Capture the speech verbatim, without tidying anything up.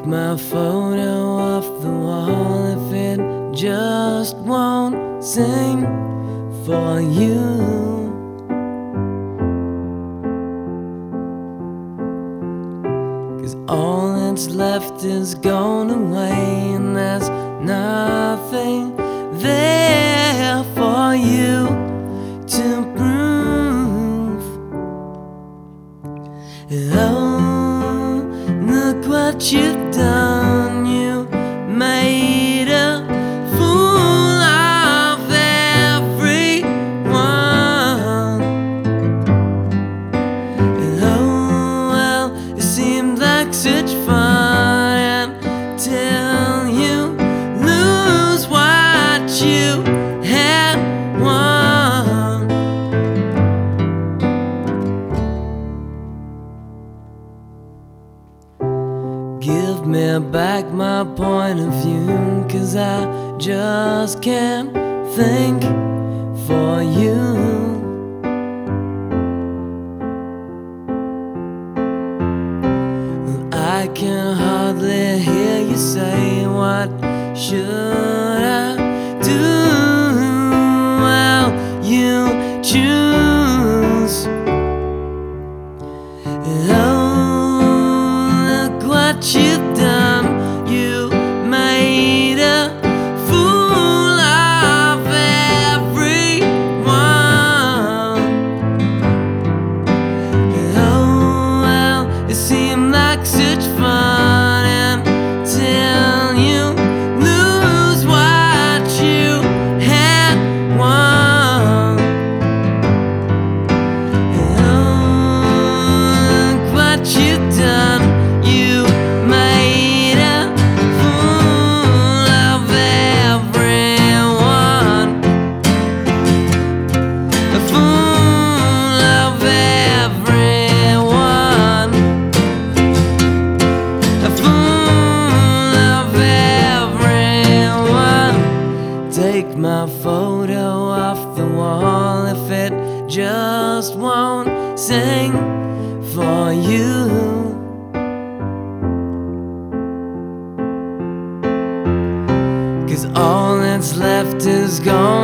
my photo off the wall if it just won't sing for you. Cause all that's left is gone away, and there's nothing there for you to prove. Oh, look what you've done. You made a fool of everyone. Oh, well, it seemed like such fun until you lose what you had won. Give me back my point of view, cause I just can't think for you. I can hardly hear you say, what should I do? Well, you choose. Oh, look what you've done. You made a fool of everyone. Oh, well, it seemed like such fun until you lose what you had won. Oh, look what you've done. You made a fool of everyone. A fool of everyone. A fool of everyone. Take my photo off the wall if it just won't sing for you. Cause all that's left is gone